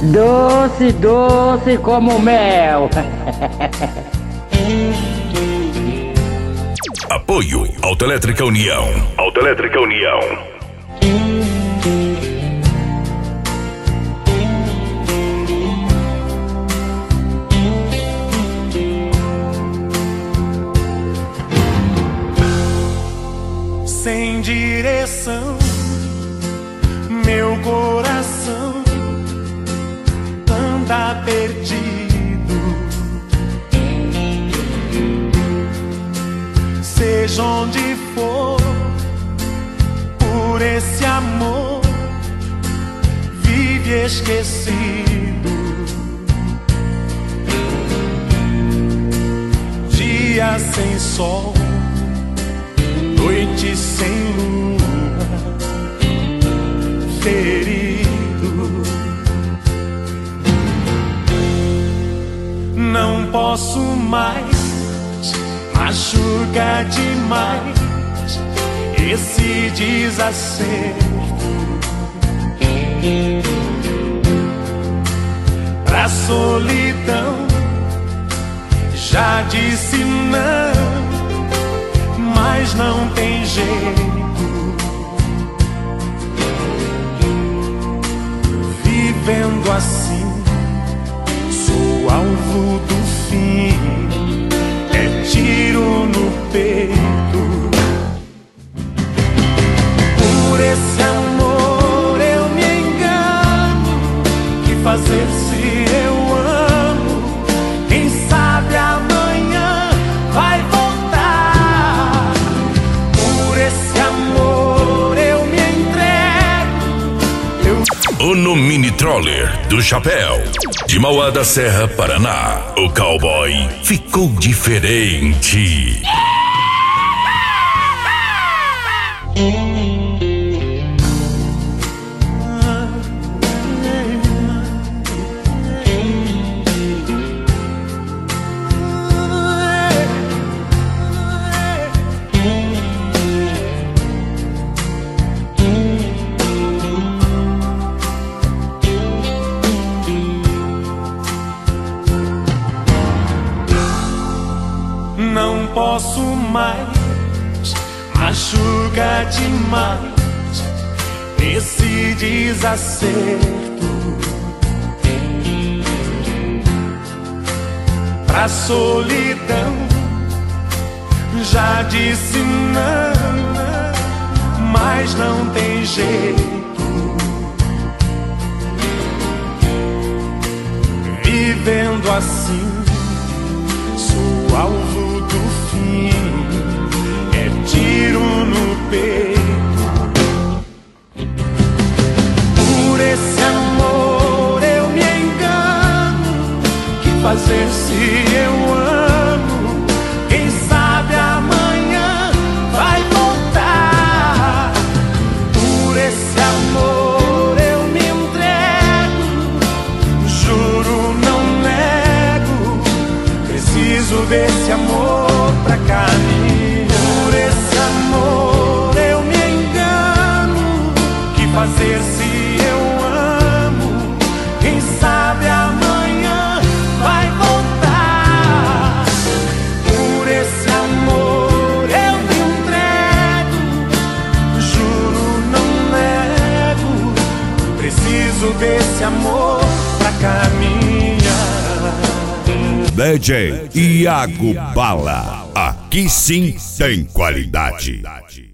Doce, doce como mel. Apoio Autoelétrica União. Autoelétrica União. Sem direção, meu coração anda perdido. Seja onde for, por esse amor vive esquecido. Dia sem sol, noite sem lua, ferido. Não posso mais, machuca demais esse desacerto. Pra solidão já disse não, mas não tem jeito. Vivendo assim, sou alvo do fim, é tiro no peito. Por esse amor eu me engano, que fazer se eu amo? Quem sabe amanhã vai voltar. Por esse amor eu me entrego. O no Mini Troller do Chapéu, de Mauá da Serra, Paraná, o cowboy ficou diferente. Não posso mais, machuca demais esse desacerto. Pra solidão já disse não, mas não tem jeito. Vivendo assim, sou alvo do fim, é tiro no peito. Por esse amor eu me engano, que fazer se eu amo? Quem sabe amanhã vai voltar. Por esse amor eu me entrego, juro não nego, preciso desse amor pra caminhar. Por esse amor eu me engano, que fazer se eu amo? Quem sabe amanhã vai voltar. Por esse amor eu me entrego, juro não nego, preciso desse amor pra caminhar. DJ Iago Bala, aqui sim tem qualidade.